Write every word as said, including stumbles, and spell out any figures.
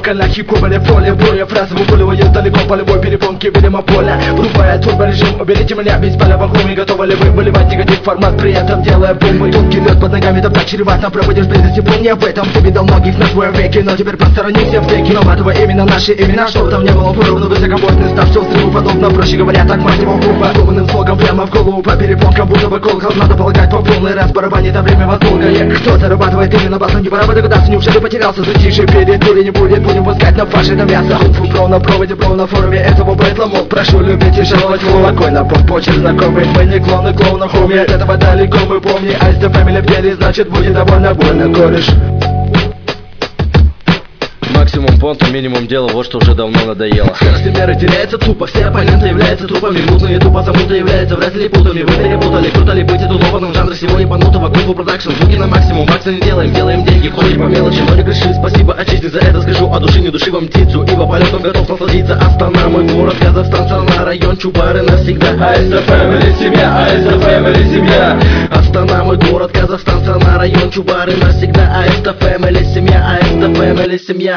колоколя, хиковали поле боя. Фразы выпуливают далеко по любой перепонке, видимо, поля. Врубая турборежим, уберите меня, без поля вокруг. Готовы ли вы выливать негатив формат, при этом делая бомбы. Тонкий лед под ногами, там так чревато. Проводишь близости, помни об этом. Ты видел многих на своем веке, но теперь посторонись в веке. Наматывай именно наши имена, чтобы там не было поровну. Высокобойный став, все взрыву подобно. Проще говоря, так мать его грубо. Думанным слогом прямо в голову по перепонкам, будто бы колкал. Надо полагать по полный раз, барабанит, а время вас долгое. Кто зарабатывает именно басом, не пора бы догадаться. Неужели потерялся, затишье перед бурей не будет. Будем пускать на фарш это мясо. Кунг-фу про на проводе, про на форуме этого бэтла мод. Прошу любить и жаловать в ловокой на поп-почерк знакомый. Мы не клоны, клоуна хуми, от этого далеко мы помни. А если фэмили в деле, значит будет довольно больно, кореш. Максимум понта, минимум дела, вот что уже давно надоело. Скорость меры теряется тупо, все оппоненты являются трупами. Мутные тупо замута являются вряд ли путами. Вы перепутали, круто ли быть идулованным в жанре всего ебанутого. Кунг-фу продакшн, звуки на максимум, максимум не делаем, делаем деньги. Ходим по мелочи, но не греши, спасибо от жизни за это скажу. От души не души вам птицу, ибо полетом готов насладиться. Астана, мой город, Казахстан, страна, район Чубары навсегда. АСТ Фэмили, семья, АСТ Фэмили, семья. Астана, мой город, Казахстан, страна, район Чубары навсегда. АСТ Фэмили, семья, АСТ Фэмили, семья.